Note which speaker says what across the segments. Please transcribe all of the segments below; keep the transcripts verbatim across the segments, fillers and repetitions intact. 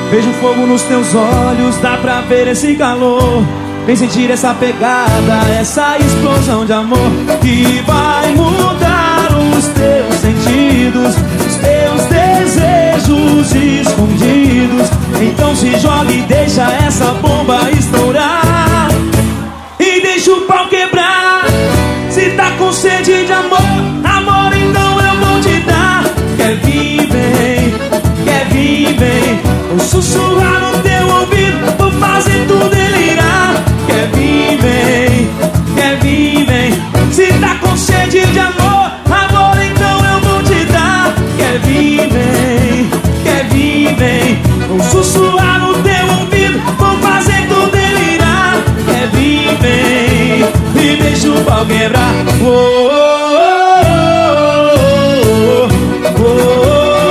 Speaker 1: Vejo fogo nos teus olhos, dá pra ver esse calor. Vem sentir essa pegada, essa explosão de amor que vai mudar os teus sentidos, os teus desejos escondidos. Então se joga e deixa essa bomba estourar, e deixa o pau quebrar. Se tá com sede de amor, amor, então eu vou te dar. Quer vir, vem, quer vir, vem. Vou sussurrar no teu ouvido, vou fazer tu delirar. Quer vir, vem, quer vir, vem. Se tá com sede de amor, amor, então eu vou te dar. Quer vir, vem, quer vir, vem. Vou sussurrar no teu ouvido, vou fazer tu delirar. Quer vir, vem, e deixa o pau quebrar. Oh, oh, oh, oh, oh.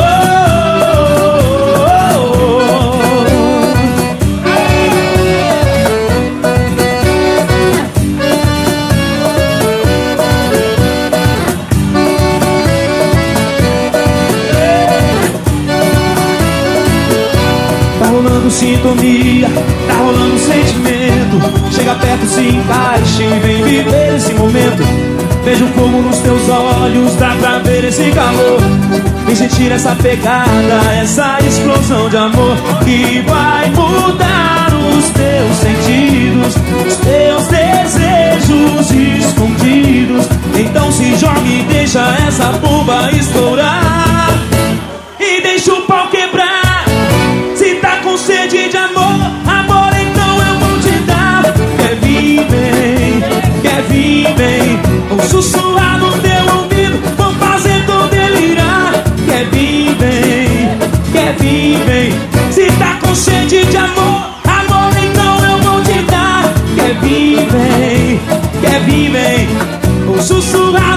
Speaker 1: Tá rolando sintonia, tá rolando sentimento. Chega perto, se encaixe e vem viver esse momento. Vejo fogo nos teus olhos, dá pra ver esse calor. Vem sentir essa pegada, essa explosão de amor que vai mudar os teus sentidos, os teus desejos escondidos. Então se joga e deixa essa bomba estourar, e deixa o pau quebrar. Se tá com sede de amor, amor, então eu vou te dar. Quer vir, vem, quer vir, vem. Vou sussurrar no teu ouvido, vou fazer tu delirar. Quer vir, vem, quer vir, vem. Se tá com sede de amor, amor, então eu vou te dar. Quer vir, vem, quer vir, vem. Vou sussurrar